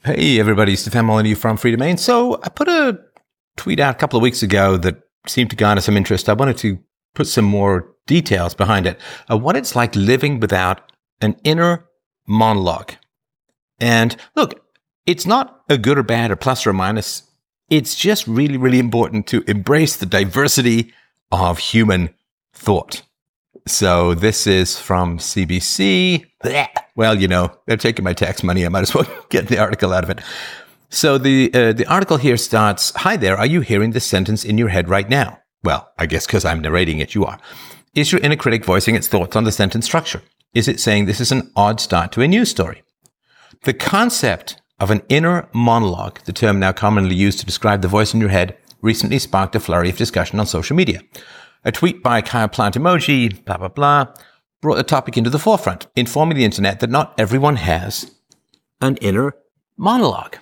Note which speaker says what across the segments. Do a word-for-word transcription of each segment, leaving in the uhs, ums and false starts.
Speaker 1: Hey everybody, Stefan Molyneux from Freedomain. So I put a tweet out a couple of weeks ago that seemed to garner some interest. I wanted to put some more details behind it. Uh, what it's like living without an inner monologue. And look, it's not a good or bad or plus or minus. It's just really, really important to embrace the diversity of human thought. So this is from C B C. Well, you know, they're taking my tax money. I might as well get the article out of it. So the uh, the article here starts, "Hi there, are you hearing this sentence in your head right now?" Well, I guess because I'm narrating it, you are. "Is your inner critic voicing its thoughts on the sentence structure? Is it saying this is an odd start to a news story?" The concept of an inner monologue, the term now commonly used to describe the voice in your head, recently sparked a flurry of discussion on social media. A tweet by Kyle Plant Emoji, blah, blah, blah, brought the topic into the forefront, informing the internet that not everyone has an inner monologue.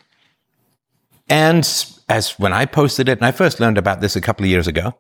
Speaker 1: And as when I posted it, and I first learned about this a couple of years ago,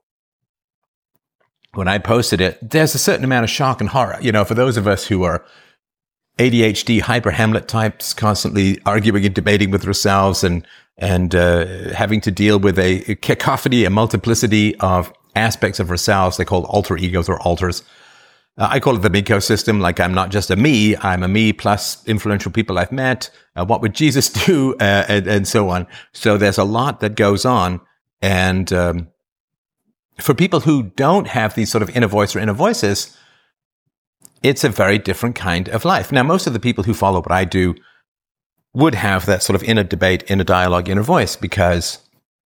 Speaker 1: when I posted it, there's a certain amount of shock and horror. You know, for those of us who are A D H D, hyper Hamlet types, constantly arguing and debating with ourselves and, and uh, having to deal with a cacophony, a multiplicity of aspects of ourselves. They call alter egos or alters. Uh, I call it the ecosystem. Like, I'm not just a me, I'm a me plus influential people I've met. Uh, what would Jesus do? Uh, and, and so on. So there's a lot that goes on. And um, for people who don't have these sort of inner voice or inner voices, it's a very different kind of life. Now, most of the people who follow what I do would have that sort of inner debate, inner dialogue, inner voice, because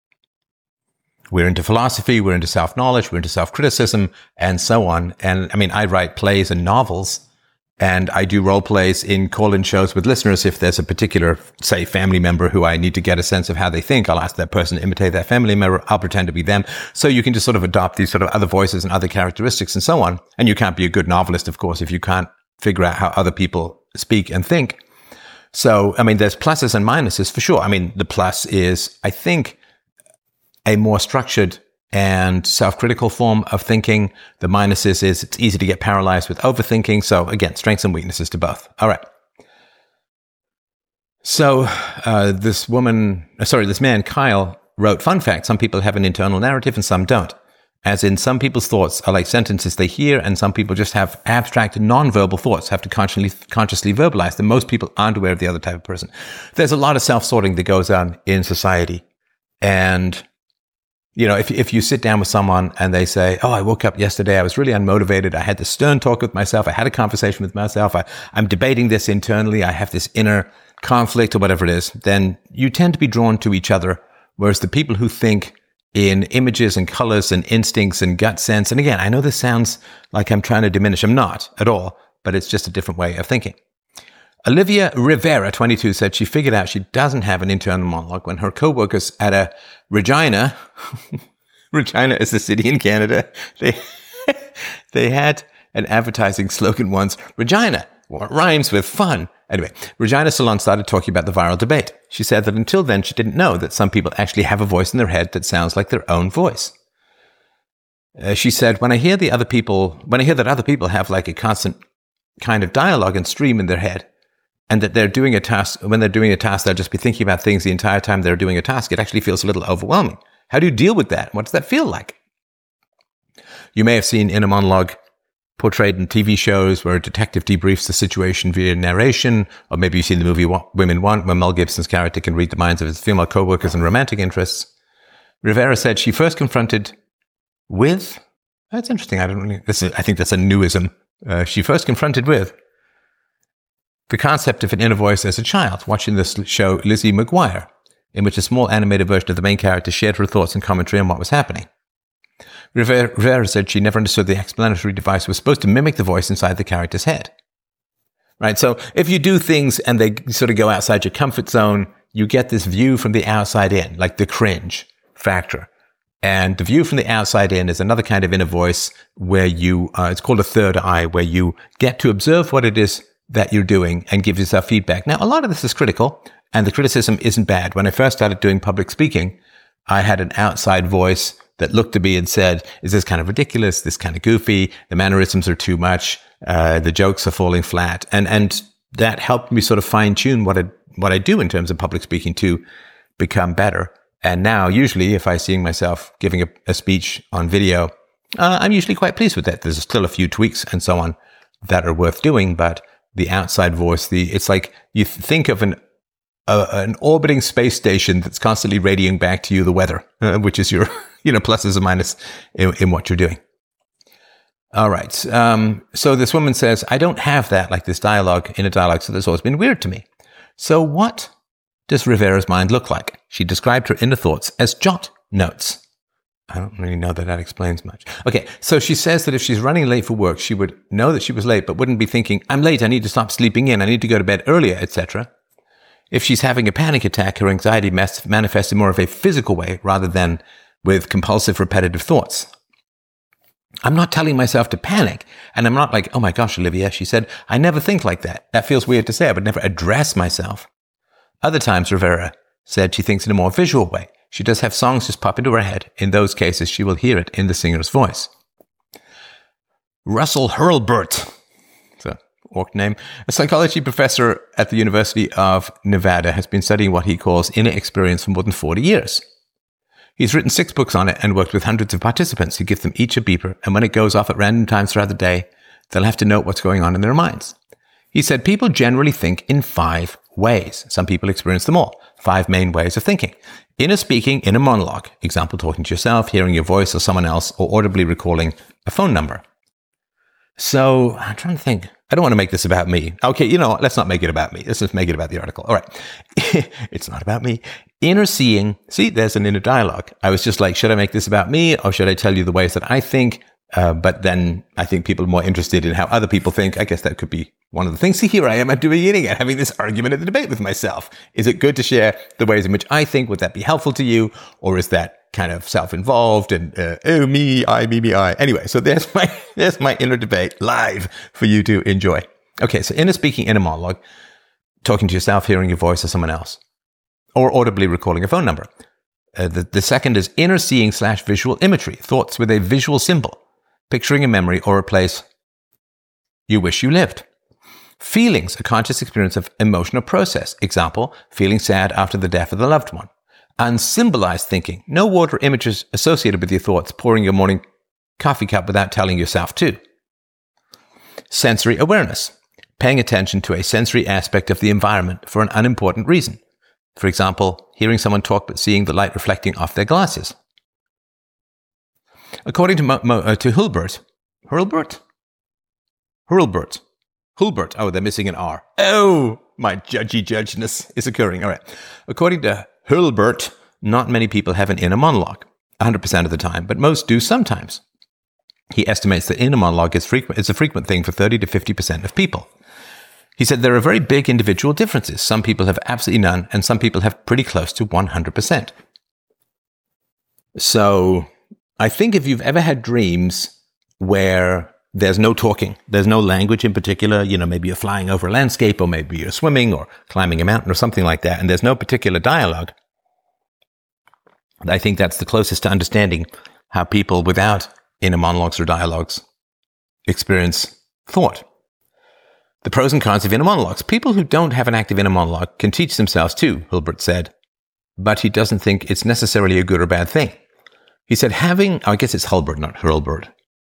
Speaker 1: we're into philosophy, we're into self-knowledge, we're into self-criticism, and so on. And I mean, I write plays and novels, and I do role plays in call-in shows with listeners. If there's a particular, say, family member who I need to get a sense of how they think, I'll ask that person to imitate that family member. I'll pretend to be them. So you can just sort of adopt these sort of other voices and other characteristics and so on. And you can't be a good novelist, of course, if you can't figure out how other people speak and think. So, I mean, there's pluses and minuses for sure. I mean, the plus is, I think, a more structured and self-critical form of thinking. The minuses is it's easy to get paralyzed with overthinking. So again, strengths and weaknesses to both. All right. So uh, this woman, sorry, this man, Kyle, wrote, "Fun fact, some people have an internal narrative and some don't. As in, some people's thoughts are like sentences they hear, and some people just have abstract non-verbal thoughts, have to consciously, consciously verbalize them. Most people aren't aware of the other type of person." There's a lot of self-sorting that goes on in society. And you know, if if you sit down with someone and they say, "Oh, I woke up yesterday, I was really unmotivated. I had this stern talk with myself. I had a conversation with myself. I, I'm debating this internally. I have this inner conflict," or whatever it is, then you tend to be drawn to each other. Whereas the people who think in images and colors and instincts and gut sense, and again, I know this sounds like I'm trying to diminish. I'm not at all, but it's just a different way of thinking. Olivia Rivera, twenty-two, said she figured out she doesn't have an internal monologue when her co-workers at a Regina, Regina is a city in Canada, they they had an advertising slogan once, "Regina, what rhymes with fun." Anyway, Regina Salon started talking about the viral debate. She said that until then, she didn't know that some people actually have a voice in their head that sounds like their own voice. Uh, she said, when I hear the other people, when I hear that other people have like a constant kind of dialogue and stream in their head, and that they're doing a task, when they're doing a task, they'll just be thinking about things the entire time they're doing a task. It actually feels a little overwhelming. How do you deal with that? What does that feel like? You may have seen inner monologue portrayed in T V shows where a detective debriefs the situation via narration, or maybe you've seen the movie Women Want, where Mel Gibson's character can read the minds of his female co-workers and romantic interests. Rivera said she first confronted with, that's interesting, I don't really, this is, I think that's a newism. Uh, she first confronted with the concept of an inner voice as a child, watching this show Lizzie McGuire, in which a small animated version of the main character shared her thoughts and commentary on what was happening. Rivera said she never understood the explanatory device was supposed to mimic the voice inside the character's head. Right? So if you do things and they sort of go outside your comfort zone, you get this view from the outside in, like the cringe factor. And the view from the outside in is another kind of inner voice where you, uh, it's called a third eye, where you get to observe what it is that you're doing and give yourself feedback. Now, a lot of this is critical, and the criticism isn't bad. When I first started doing public speaking, I had an outside voice that looked to me and said, "Is this kind of ridiculous? This kind of goofy? The mannerisms are too much. Uh, the jokes are falling flat." And, and that helped me sort of fine tune what I, what I do in terms of public speaking to become better. And now, usually, if I see myself giving a, a speech on video, uh, I'm usually quite pleased with that. There's still a few tweaks and so on that are worth doing, but the outside voice, the it's like you think of an uh, an orbiting space station that's constantly radiating back to you the weather, uh, which is your you know pluses and minuses in, in what you're doing. All right. Um, so this woman says, I don't have that, like this dialogue in a dialogue, so that's always been weird to me. So what does Rivera's mind look like? She described her inner thoughts as jot notes. I don't really know that that explains much. Okay, so she says that if she's running late for work, she would know that she was late, but wouldn't be thinking, I'm late, I need to stop sleeping in, I need to go to bed earlier, et cetera. If she's having a panic attack, her anxiety manifests in more of a physical way rather than with compulsive, repetitive thoughts. I'm not telling myself to panic. And I'm not like, oh my gosh, Olivia, she said, I never think like that. That feels weird to say. I would never address myself. Other times, Rivera said she thinks in a more visual way. She does have songs just pop into her head. In those cases, she will hear it in the singer's voice. Russell Hurlburt, it's a orc name, a psychology professor at the University of Nevada, has been studying what he calls inner experience for more than forty years. He's written six books on it and worked with hundreds of participants. He gives them each a beeper, and when it goes off at random times throughout the day, they'll have to note what's going on in their minds. He said people generally think in five ways. Some people experience them all. Five main ways of thinking. Inner speaking, inner monologue. Example, talking to yourself, hearing your voice or someone else, or audibly recalling a phone number. So I'm trying to think. I don't want to make this about me. Okay, you know what? Let's not make it about me. Let's just make it about the article. All right. It's not about me. Inner seeing. See, there's an inner dialogue. I was just like, should I make this about me or should I tell you the ways that I think? Uh, but then I think people are more interested in how other people think. I guess that could be one of the things. See, here I am at the beginning and having this argument and the debate with myself. Is it good to share the ways in which I think? Would that be helpful to you? Or is that kind of self-involved and, uh, oh, me, I, me, me, I. Anyway, so there's my, there's my inner debate live for you to enjoy. Okay. So inner speaking, inner monologue, talking to yourself, hearing your voice or someone else, or audibly recalling a phone number. Uh, the, the second is inner seeing slash visual imagery, thoughts with a visual symbol, picturing a memory or a place you wish you lived. Feelings, a conscious experience of emotional process. Example, feeling sad after the death of the loved one. Unsymbolized thinking, no word or images associated with your thoughts, pouring your morning coffee cup without telling yourself to. Sensory awareness, paying attention to a sensory aspect of the environment for an unimportant reason. For example, hearing someone talk but seeing the light reflecting off their glasses. According to, Mo, Mo, uh, to Hurlburt, Hurlburt? Hurlburt. Hurlburt. Oh, they're missing an R. Oh, my judgy judginess is occurring. All right. According to Hurlburt, not many people have an inner monologue, one hundred percent of the time, but most do sometimes. He estimates that inner monologue is, frequent, is a frequent thing for thirty to fifty percent of people. He said there are very big individual differences. Some people have absolutely none, and some people have pretty close to one hundred percent. So I think if you've ever had dreams where there's no talking, there's no language in particular, you know, maybe you're flying over a landscape or maybe you're swimming or climbing a mountain or something like that, and there's no particular dialogue, I think that's the closest to understanding how people without inner monologues or dialogues experience thought. The pros and cons of inner monologues. People who don't have an active inner monologue can teach themselves too, Hilbert said, but he doesn't think it's necessarily a good or bad thing. He said having, oh, I guess it's Hulbert, not Hurlburt.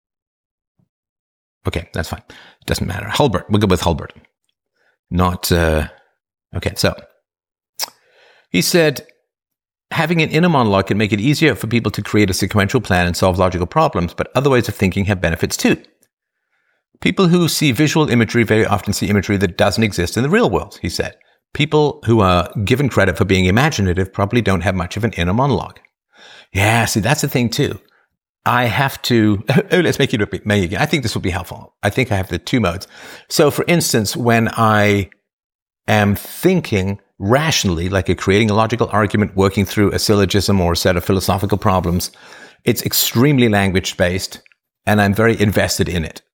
Speaker 1: Okay, that's fine. It doesn't matter. Hulbert, we'll go with Hulbert. Not, uh, okay, so he said having an inner monologue can make it easier for people to create a sequential plan and solve logical problems, but other ways of thinking have benefits too. People who see visual imagery very often see imagery that doesn't exist in the real world, he said. People who are given credit for being imaginative probably don't have much of an inner monologue. Yeah, see, that's the thing too. I have to, oh, let's make it a me again. I think this will be helpful. I think I have the two modes. So for instance, when I am thinking rationally, like a creating a logical argument, working through a syllogism or a set of philosophical problems, it's extremely language-based and I'm very invested in it.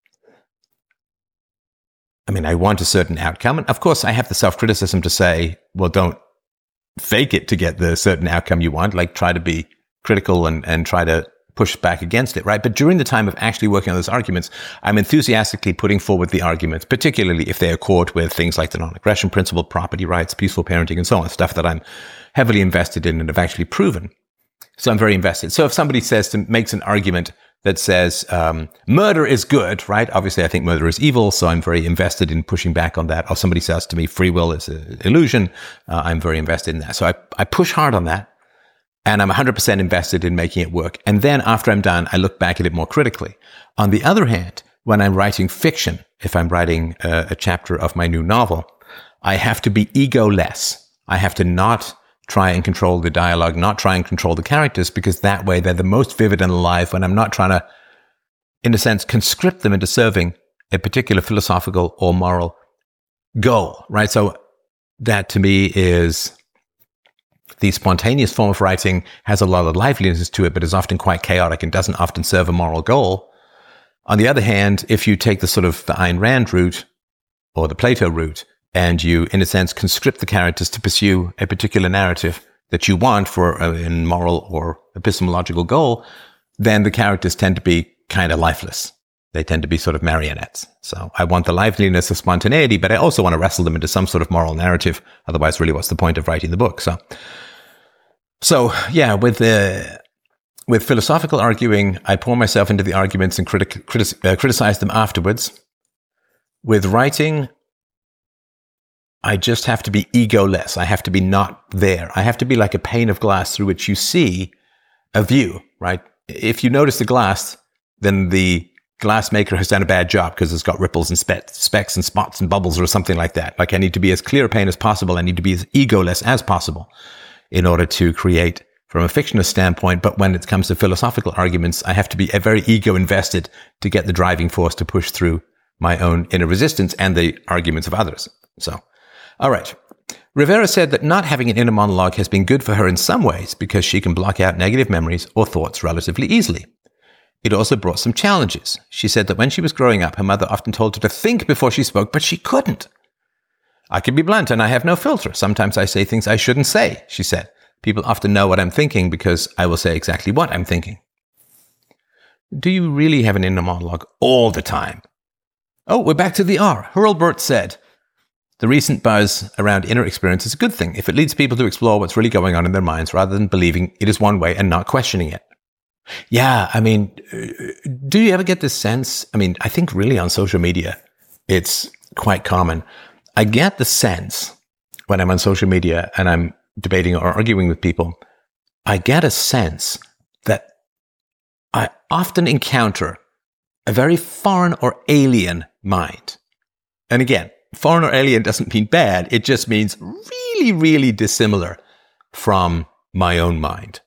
Speaker 1: I mean, I want a certain outcome. And of course, I have the self-criticism to say, well, don't fake it to get the certain outcome you want. Like try to be critical and, and try to push back against it, right? But during the time of actually working on those arguments, I'm enthusiastically putting forward the arguments, particularly if they accord with things like the non-aggression principle, property rights, peaceful parenting, and so on, stuff that I'm heavily invested in and have actually proven. So I'm very invested. So if somebody says to makes an argument that says um, murder is good, right? Obviously, I think murder is evil, so I'm very invested in pushing back on that. Or somebody says to me, free will is an illusion, uh, I'm very invested in that. So I, I push hard on that. And I'm one hundred percent invested in making it work. And then after I'm done, I look back at it more critically. On the other hand, when I'm writing fiction, if I'm writing a, a chapter of my new novel, I have to be egoless. I have to not try and control the dialogue, not try and control the characters, because that way they're the most vivid and alive when I'm not trying to, in a sense, conscript them into serving a particular philosophical or moral goal, right? So that to me is... the spontaneous form of writing has a lot of liveliness to it, but is often quite chaotic and doesn't often serve a moral goal. On the other hand, if you take the sort of the Ayn Rand route or the Plato route, and you, in a sense, conscript the characters to pursue a particular narrative that you want for a moral or epistemological goal, then the characters tend to be kind of lifeless. They tend to be sort of marionettes. So I want the liveliness of spontaneity, but I also want to wrestle them into some sort of moral narrative. Otherwise, really, what's the point of writing the book? So, so yeah, with the with philosophical arguing, I pour myself into the arguments and critic, critic, uh, criticize them afterwards. With writing, I just have to be egoless. I have to be not there. I have to be like a pane of glass through which you see a view, right? If you notice the glass, then the glass maker has done a bad job because it's got ripples and spe- specks and spots and bubbles or something like that. Like I need to be as clear a pane as possible. I need to be as egoless as possible in order to create from a fictionist standpoint. But when it comes to philosophical arguments, I have to be a very ego invested to get the driving force to push through my own inner resistance and the arguments of others. So, all right. Rivera said that not having an inner monologue has been good for her in some ways because she can block out negative memories or thoughts relatively easily. It also brought some challenges. She said that when she was growing up, her mother often told her to think before she spoke, but she couldn't. I can be blunt and I have no filter. Sometimes I say things I shouldn't say, she said. People often know what I'm thinking because I will say exactly what I'm thinking. Do you really have an inner monologue all the time? Oh, we're back to the R. Hurlburt said, the recent buzz around inner experience is a good thing if it leads people to explore what's really going on in their minds rather than believing it is one way and not questioning it. Yeah, I mean, do you ever get this sense? I mean, I think really on social media, it's quite common. I get the sense when I'm on social media and I'm debating or arguing with people, I get a sense that I often encounter a very foreign or alien mind. And again, foreign or alien doesn't mean bad. It just means really, really dissimilar from my own mind.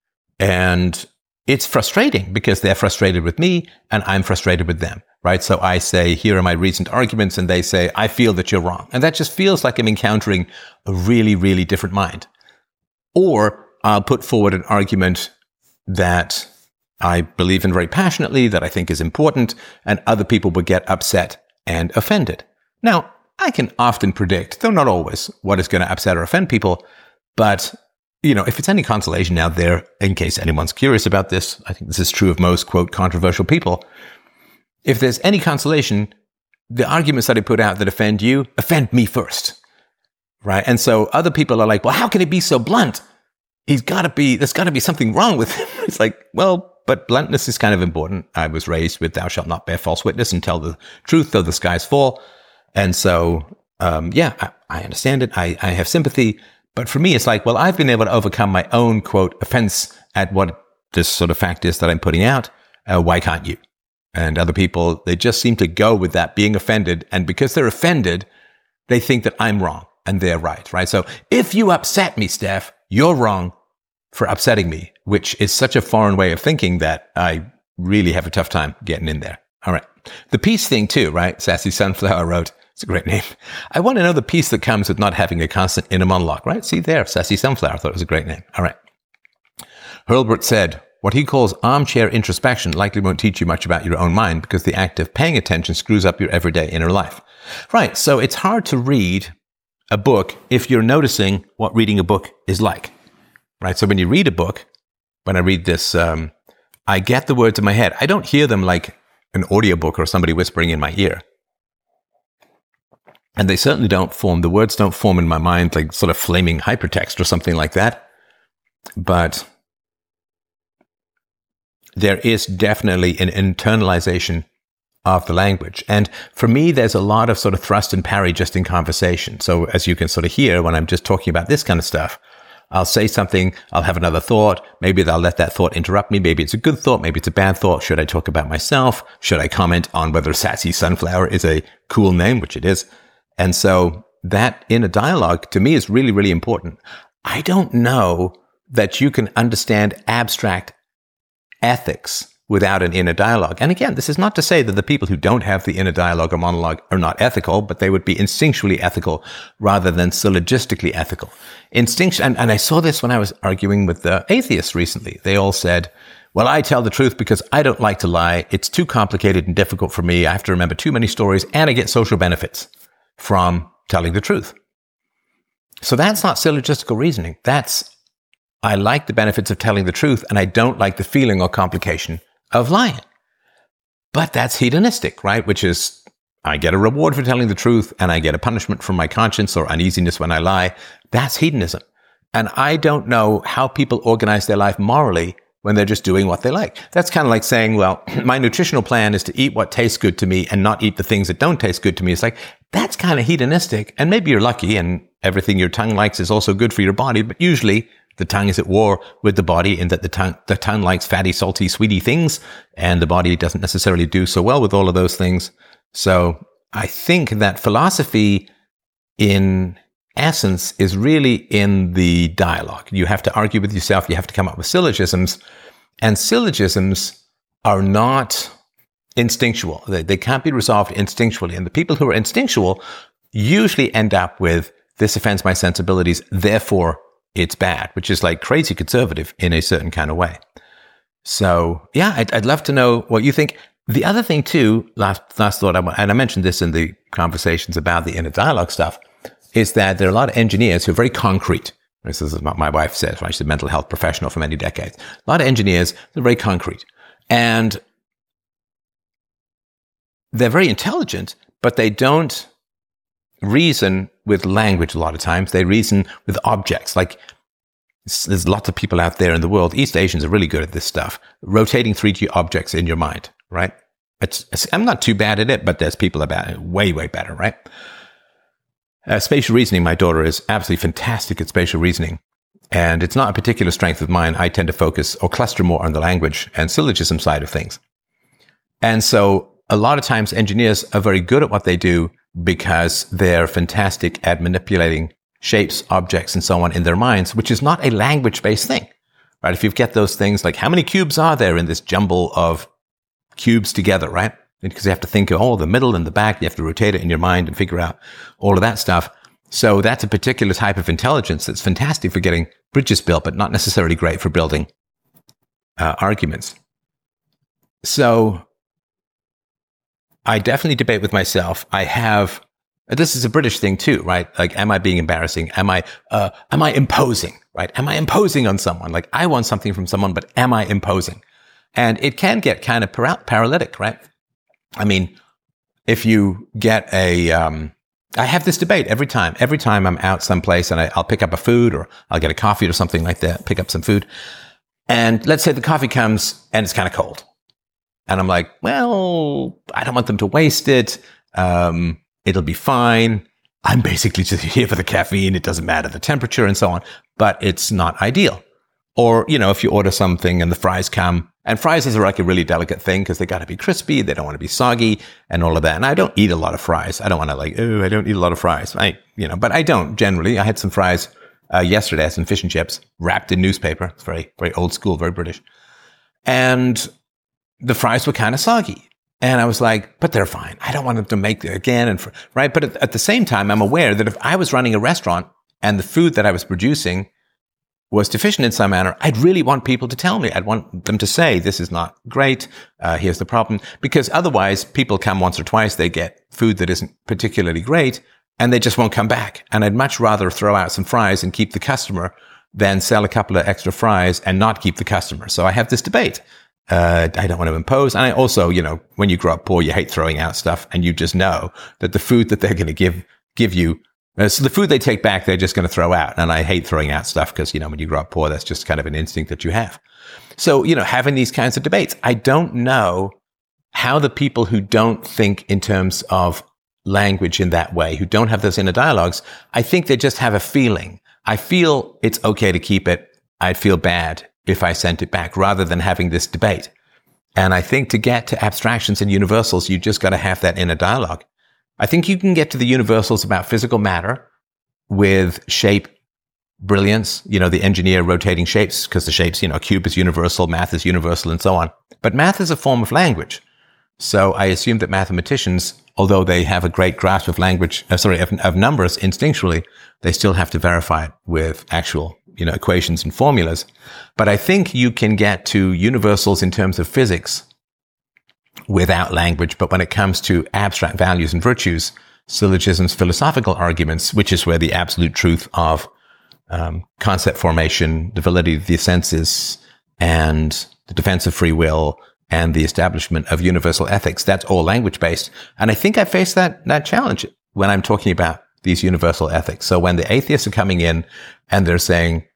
Speaker 1: And it's frustrating because they're frustrated with me and I'm frustrated with them, right? So I say, here are my recent arguments, and they say, I feel that you're wrong. And that just feels like I'm encountering a really, really different mind. Or I'll put forward an argument that I believe in very passionately, that I think is important, and other people will get upset and offended. Now, I can often predict, though not always, what is going to upset or offend people, but you know, if it's any consolation out there, in case anyone's curious about this, I think this is true of most, quote, controversial people. If there's any consolation, the arguments that I put out that offend you, offend me first, right? And so other people are like, well, how can he be so blunt? He's got to be, there's got to be something wrong with him. It's like, well, but bluntness is kind of important. I was raised with thou shalt not bear false witness and tell the truth though the skies fall. And so, um, yeah, I, I understand it. I, I have sympathy. But for me, it's like, well, I've been able to overcome my own, quote, offense at what this sort of fact is that I'm putting out. Uh, why can't you? And other people, they just seem to go with that, being offended. And because they're offended, they think that I'm wrong and they're right, right? So if you upset me, Steph, you're wrong for upsetting me, which is such a foreign way of thinking that I really have a tough time getting in there. All right. The peace thing too, right? Sassy Sunflower wrote, it's a great name. I want to know the peace that comes with not having a constant inner monologue, right? See there, Sassy Sunflower. I thought it was a great name. All right. Hurlburt said, what he calls armchair introspection likely won't teach you much about your own mind because the act of paying attention screws up your everyday inner life. Right. So it's hard to read a book if you're noticing what reading a book is like, right? So when you read a book, when I read this um, I get the words in my head. I don't hear them like an audiobook or somebody whispering in my ear. And they certainly don't form, the words don't form in my mind like sort of flaming hypertext or something like that. But there is definitely an internalization of the language. And for me, there's a lot of sort of thrust and parry just in conversation. So as you can sort of hear when I'm just talking about this kind of stuff, I'll say something, I'll have another thought. Maybe I'll let that thought interrupt me. Maybe it's a good thought. Maybe it's a bad thought. Should I talk about myself? Should I comment on whether Sassy Sunflower is a cool name, which it is? And so that inner dialogue to me is really, really important. I don't know that you can understand abstract ethics without an inner dialogue. And again, this is not to say that the people who don't have the inner dialogue or monologue are not ethical, but they would be instinctually ethical rather than syllogistically ethical. Instinct, and, and I saw this when I was arguing with the atheists recently. They all said, well, I tell the truth because I don't like to lie. It's too complicated and difficult for me. I have to remember too many stories, and I get social benefits from telling the truth. So that's not syllogistical reasoning. That's, I like the benefits of telling the truth, and I don't like the feeling or complication of lying. But that's hedonistic, right? Which is, I get a reward for telling the truth, and I get a punishment from my conscience or uneasiness when I lie. That's hedonism. And I don't know how people organize their life morally when they're just doing what they like. That's kind of like saying, well, my nutritional plan is to eat what tastes good to me and not eat the things that don't taste good to me. It's like, that's kind of hedonistic. And maybe you're lucky and everything your tongue likes is also good for your body. But usually the tongue is at war with the body in that the tongue, the tongue likes fatty, salty, sweety things. And the body doesn't necessarily do so well with all of those things. So I think that philosophy in essence is really in the dialogue. You have to argue with yourself. You have to come up with syllogisms. And syllogisms are not instinctual. They, they can't be resolved instinctually. And the people who are instinctual usually end up with, this offends my sensibilities, therefore it's bad, which is like crazy conservative in a certain kind of way. So yeah, I'd, I'd love to know what you think. The other thing too, last, last thought, I want, and I mentioned this in the conversations about the inner dialogue stuff, is that there are a lot of engineers who are very concrete. This is what my wife says. She's a mental health professional for many decades. A lot of engineers, they're very concrete. And they're very intelligent, but they don't reason with language a lot of times. They reason with objects. Like, there's lots of people out there in the world. East Asians are really good at this stuff. Rotating three D objects in your mind, right? It's, it's, I'm not too bad at it, but there's people about it way, way better, right? Uh, spatial reasoning, my daughter is absolutely fantastic at spatial reasoning. And it's not a particular strength of mine. I tend to focus or cluster more on the language and syllogism side of things. And so a lot of times engineers are very good at what they do because they're fantastic at manipulating shapes, objects, and so on in their minds, which is not a language-based thing, right? If you get those things like, how many cubes are there in this jumble of cubes together, right? Because you have to think of, oh, the middle and the back, you have to rotate it in your mind and figure out all of that stuff. So that's a particular type of intelligence that's fantastic for getting bridges built, but not necessarily great for building uh, arguments. So I definitely debate with myself. I have, this is a British thing too, right? Like, am I being embarrassing? Am I, uh, am I imposing, right? Am I imposing on someone? Like, I want something from someone, but am I imposing? And it can get kind of para- paralytic, right? I mean, if you get a, um, I have this debate every time. Every time I'm out someplace and I, I'll pick up a food or I'll get a coffee or something like that, pick up some food. And let's say the coffee comes and it's kind of cold. And I'm like, well, I don't want them to waste it. Um, it'll be fine. I'm basically just here for the caffeine. It doesn't matter the temperature and so on, but it's not ideal. Or, you know, if you order something and the fries come, and fries is like a really delicate thing because they got to be crispy. They don't want to be soggy and all of that. And I don't eat a lot of fries. I don't want to like, oh, I don't eat a lot of fries. I, you know, but I don't generally. I had some fries uh, yesterday, I had some fish and chips wrapped in newspaper. It's very, very old school, very British. And the fries were kind of soggy. And I was like, but they're fine. I don't want them to make it again. And for, right. But at, at the same time, I'm aware that if I was running a restaurant and the food that I was producing was deficient in some manner, I'd really want people to tell me. I'd want them to say, this is not great. Uh, here's the problem. Because otherwise, people come once or twice, they get food that isn't particularly great, and they just won't come back. And I'd much rather throw out some fries and keep the customer than sell a couple of extra fries and not keep the customer. So I have this debate. Uh, I don't want to impose. And I also, you know, when you grow up poor, you hate throwing out stuff, and you just know that the food that they're going to give give you, uh, so the food they take back, they're just going to throw out. And I hate throwing out stuff because, you know, when you grow up poor, that's just kind of an instinct that you have. So, you know, having these kinds of debates, I don't know how the people who don't think in terms of language in that way, who don't have those inner dialogues, I think they just have a feeling. I feel it's okay to keep it. I'd feel bad if I sent it back, rather than having this debate. And I think to get to abstractions and universals, you just got to have that inner dialogue. I think you can get to the universals about physical matter with shape brilliance, you know, the engineer rotating shapes, because the shapes, you know, cube is universal, math is universal, and so on. But math is a form of language. So I assume that mathematicians, although they have a great grasp of language, uh, sorry, of, of numbers instinctually, they still have to verify it with actual, you know, equations and formulas. But I think you can get to universals in terms of physics without language. But when it comes to abstract values and virtues, syllogisms, philosophical arguments, which is where the absolute truth of um, concept formation, the validity of the senses, and the defense of free will, and the establishment of universal ethics, that's all language-based. And I think I face that, that challenge when I'm talking about these universal ethics. So when the atheists are coming in and they're saying,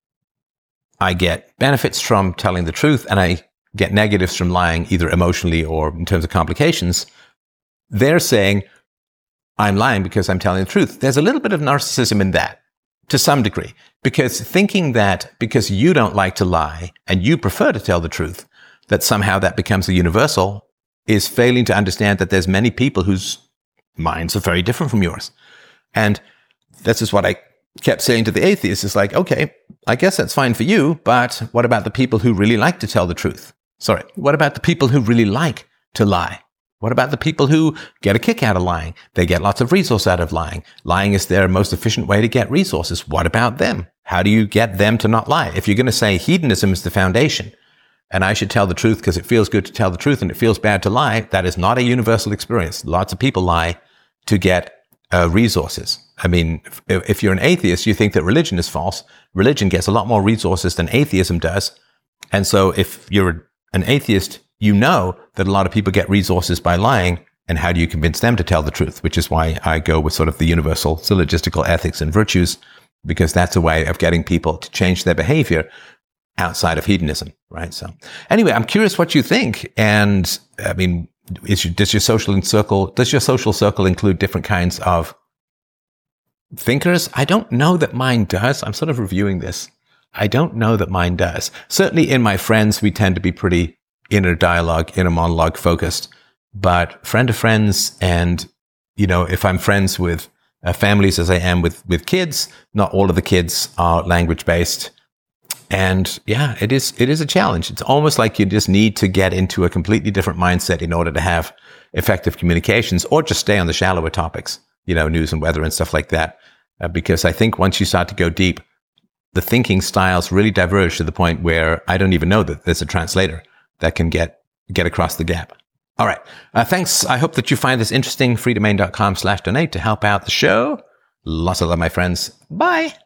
Speaker 1: I get benefits from telling the truth and I get negatives from lying, either emotionally or in terms of complications, they're saying, I'm lying because I'm telling the truth. There's a little bit of narcissism in that, to some degree, because thinking that because you don't like to lie and you prefer to tell the truth, that somehow that becomes a universal, is failing to understand that there's many people whose minds are very different from yours. And this is what I kept saying to the atheists, is like, okay, I guess that's fine for you, but what about the people who really like to tell the truth? Sorry, what about the people who really like to lie? What about the people who get a kick out of lying? They get lots of resource out of lying. Lying is their most efficient way to get resources. What about them? How do you get them to not lie? If you're going to say hedonism is the foundation, and I should tell the truth because it feels good to tell the truth and it feels bad to lie, that is not a universal experience. Lots of people lie to get uh, resources. I mean, if, if you're an atheist, you think that religion is false. Religion gets a lot more resources than atheism does. And so if you're an atheist, you know that a lot of people get resources by lying. And how do you convince them to tell the truth? Which is why I go with sort of the universal syllogistical ethics and virtues, because that's a way of getting people to change their behavior outside of hedonism, right? So anyway, I'm curious what you think. And I mean, is your, does your social circle, does your social circle include different kinds of thinkers? I don't know that mine does. I'm sort of reviewing this. I don't know that mine does. Certainly in my friends, we tend to be pretty inner dialogue, inner monologue focused, but friend of friends. And, you know, if I'm friends with uh, families as I am with, with kids, not all of the kids are language based. And yeah, it is, it is a challenge. It's almost like you just need to get into a completely different mindset in order to have effective communications, or just stay on the shallower topics, you know, news and weather and stuff like that. Uh, because I think once you start to go deep, the thinking styles really diverge to the point where I don't even know that there's a translator that can get, get across the gap. All right. Uh, thanks. I hope that you find this interesting. freedomain.com slash donate to help out the show. Lots of love, my friends. Bye.